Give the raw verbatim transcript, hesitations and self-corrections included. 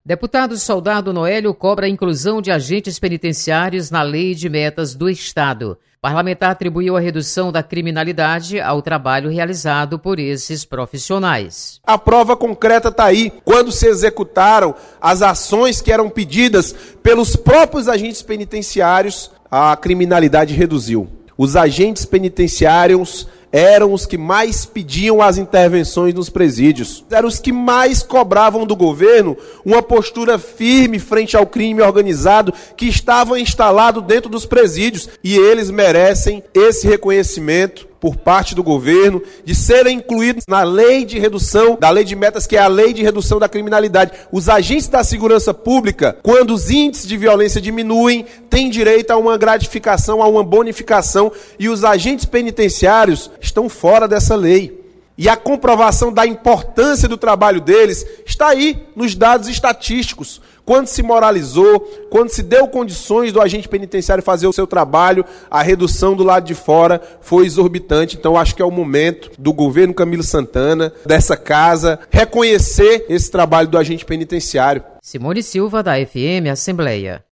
Deputado Soldado Noélio cobra a inclusão de agentes penitenciários na Lei de Metas do Estado. O parlamentar atribuiu a redução da criminalidade ao trabalho realizado por esses profissionais. A prova concreta está aí. Quando se executaram as ações que eram pedidas pelos próprios agentes penitenciários, a criminalidade reduziu. Os agentes penitenciários eram os que mais pediam as intervenções nos presídios. Eram os que mais cobravam do governo uma postura firme frente ao crime organizado que estava instalado dentro dos presídios. E eles merecem esse reconhecimento por parte do governo, de serem incluídos na lei de redução, da lei de metas, que é a lei de redução da criminalidade. Os agentes da segurança pública, quando os índices de violência diminuem, têm direito a uma gratificação, a uma bonificação, e os agentes penitenciários estão fora dessa lei. E a comprovação da importância do trabalho deles está aí nos dados estatísticos. Quando se moralizou, quando se deu condições do agente penitenciário fazer o seu trabalho, a redução do lado de fora foi exorbitante. Então acho que é o momento do governo Camilo Santana, dessa casa, reconhecer esse trabalho do agente penitenciário. Simone Silva, da F M Assembleia.